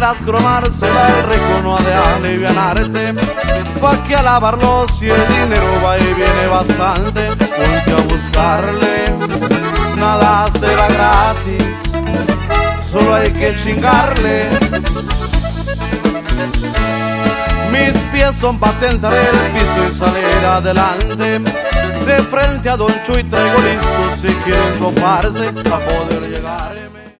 quieras cromársela, el rico no ha de alivianarte, pa' que a lavarlo si el dinero va y viene bastante. Ponte a buscarle, nada será gratis, solo hay que chingarle. Mis pies son pa' tentar el piso y salir adelante. De frente a Don Chuy traigo listo si quieren toparse pa' poder llegar.